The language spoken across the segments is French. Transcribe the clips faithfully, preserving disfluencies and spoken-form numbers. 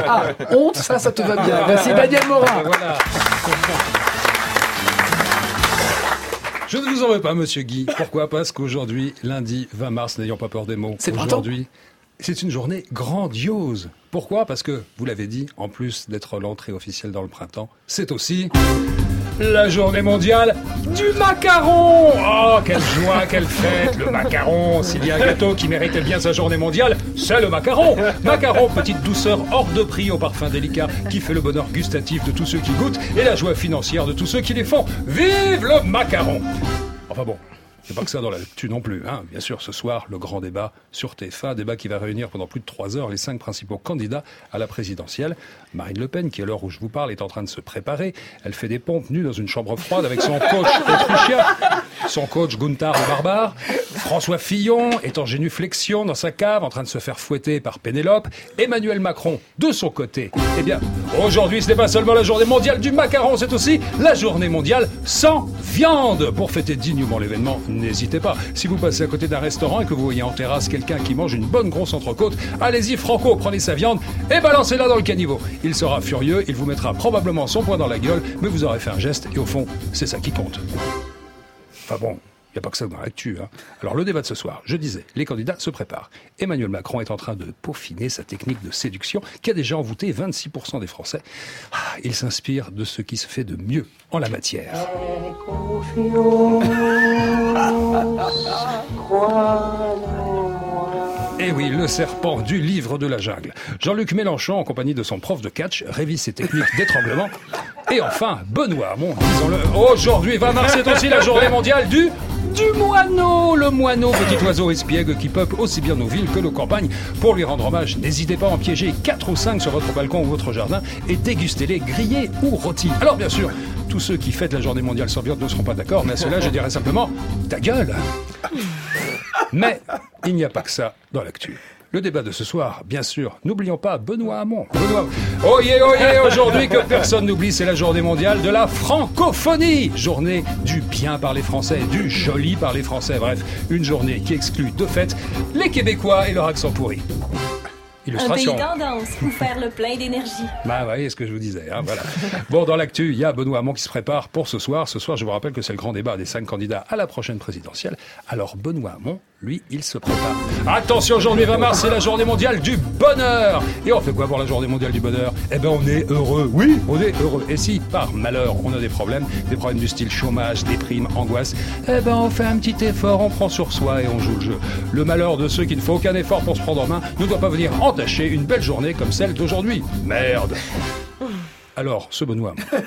Ah, honte, ça, ça te va bien. Merci Daniel Morin. Voilà. Je ne vous en veux pas, monsieur Guy. Pourquoi ? Parce qu'aujourd'hui, lundi vingt mars, n'ayons pas peur des mots. C'est aujourd'hui, c'est une journée grandiose. Pourquoi ? Parce que, vous l'avez dit, en plus d'être l'entrée officielle dans le printemps, c'est aussi la journée mondiale du macaron. Oh, quelle joie, quelle fête, le macaron. S'il y a un gâteau qui méritait bien sa journée mondiale, c'est le macaron. Macaron, petite douceur hors de prix au parfum délicat qui fait le bonheur gustatif de tous ceux qui goûtent et la joie financière de tous ceux qui les font. Vive le macaron. Enfin bon, c'est pas que ça dans la lecture non plus, hein. Bien sûr, ce soir, le grand débat sur T F un, débat qui va réunir pendant plus de trois heures les cinq principaux candidats à la présidentielle. Marine Le Pen, qui à l'heure où je vous parle est en train de se préparer, elle fait des pompes nues dans une chambre froide avec son coach autrichien, son coach Gunther le barbare. François Fillon est en génuflexion dans sa cave en train de se faire fouetter par Pénélope. Emmanuel Macron, de son côté, eh bien, aujourd'hui ce n'est pas seulement la journée mondiale du macaron, c'est aussi la journée mondiale sans viande. Pour fêter dignement l'événement, n'hésitez pas. Si vous passez à côté d'un restaurant et que vous voyez en terrasse quelqu'un qui mange une bonne grosse entrecôte, allez-y franco, prenez sa viande et balancez-la dans le caniveau. Il sera furieux, il vous mettra probablement son poing dans la gueule, mais vous aurez fait un geste et au fond, c'est ça qui compte. Enfin bon, il n'y a pas que ça dans l'actu. Hein. Alors le débat de ce soir, je disais, les candidats se préparent. Emmanuel Macron est en train de peaufiner sa technique de séduction qui a déjà envoûté vingt-six pour cent des Français. Ah, il s'inspire de ce qui se fait de mieux en la matière. Eh oui, le serpent du livre de la jungle. Jean-Luc Mélenchon, en compagnie de son prof de catch, révise ses techniques d'étranglement. Et enfin, Benoît Hamon, disons-le, aujourd'hui, vingt mars, c'est aussi la journée mondiale du... du moineau, le moineau, petit oiseau espiègle qui peuple aussi bien nos villes que nos campagnes. Pour lui rendre hommage, n'hésitez pas à en piéger quatre ou cinq sur votre balcon ou votre jardin et dégustez-les grillés ou rôtis. Alors bien sûr, tous ceux qui fêtent la journée mondiale sans viande ne seront pas d'accord, mais à cela je dirais simplement ta gueule. Mais il n'y a pas que ça dans l'actu. Le débat de ce soir, bien sûr, n'oublions pas Benoît Hamon. Benoît... Oh yeah, oh yeah, aujourd'hui que personne n'oublie, c'est la journée mondiale de la francophonie. Journée du bien parler français, du joli parler français. Bref, une journée qui exclut de fait les Québécois et leur accent pourri. Illustration. Un pays tendance pour faire le plein d'énergie. Bah, vous voyez ce que je vous disais, hein, voilà. Bon, dans l'actu, il y a Benoît Hamon qui se prépare pour ce soir. Ce soir, je vous rappelle que c'est le grand débat des cinq candidats à la prochaine présidentielle. Alors, Benoît Hamon, lui, il se prépare. Attention, aujourd'hui vingt mars, c'est la journée mondiale du bonheur. Et on fait quoi pour la journée mondiale du bonheur ? Eh ben, on est heureux. Oui, on est heureux. Et si, par malheur, on a des problèmes, des problèmes du style chômage, déprime, angoisse, eh ben, on fait un petit effort, on prend sur soi et on joue le jeu. Le malheur de ceux qui ne font aucun effort pour se prendre en main ne doit pas venir entacher une belle journée comme celle d'aujourd'hui. Merde. Alors, ce Benoît Hamon.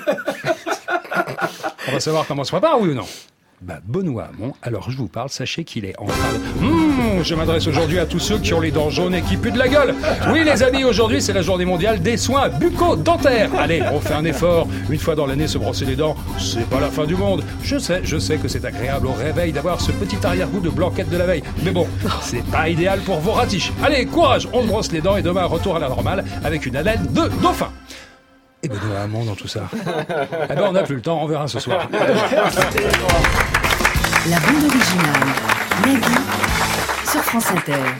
On va savoir comment on se prépare, oui ou non ? Bah, Benoît Hamon, alors je vous parle, sachez qu'il est en train de... Mmh, je m'adresse aujourd'hui à tous ceux qui ont les dents jaunes et qui puent de la gueule. Oui, les amis, aujourd'hui, c'est la journée mondiale des soins bucco-dentaires. Allez, on fait un effort. Une fois dans l'année, se brosser les dents, c'est pas la fin du monde. Je sais, je sais que c'est agréable au réveil d'avoir ce petit arrière-goût de blanquette de la veille. Mais bon, c'est pas idéal pour vos ratiches. Allez, courage, on se brosse les dents et demain, retour à la normale avec une haleine de dauphin. Et Benoît Hamon dans tout ça. Eh ben, on n'a plus le temps, on verra ce soir. La bande originale, Maggie, sur France Inter.